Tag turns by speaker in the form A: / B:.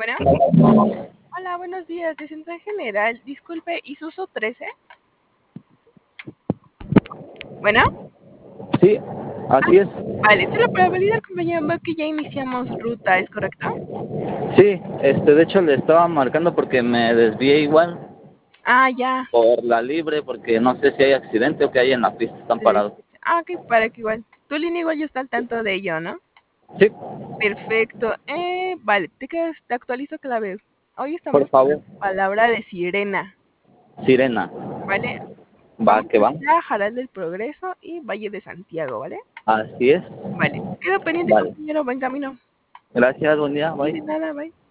A: Bueno, hola, buenos días, de Central General. Disculpe, ¿Isuzu 13? Bueno,
B: Sí, así es.
A: vale, solo para validar, compañero, veo que ya iniciamos ruta, ¿es correcto?
B: Sí, de hecho le estaba marcando porque me desvié igual
A: Ah, ya.
B: por la libre, porque no sé si hay accidente o que hay en la pista, están parados.
A: Ok, para que igual. Tu línea igual ya está al tanto de ello, ¿no?
B: Sí,
A: Perfecto. Vale, te actualizo clave. Hoy
B: por
A: estamos con la
B: favor.
A: palabra de sirena,
B: Sirena,
A: ¿vale?
B: va
A: Vamos
B: que va.
A: hacia Jaral del Progreso y Valle de Santiago, ¿vale?
B: Así es.
A: Vale. Quedo pendiente,
B: Vale.
A: compañero, buen camino.
B: Gracias, buen día,
A: Y de
B: bye.
A: nada, bye.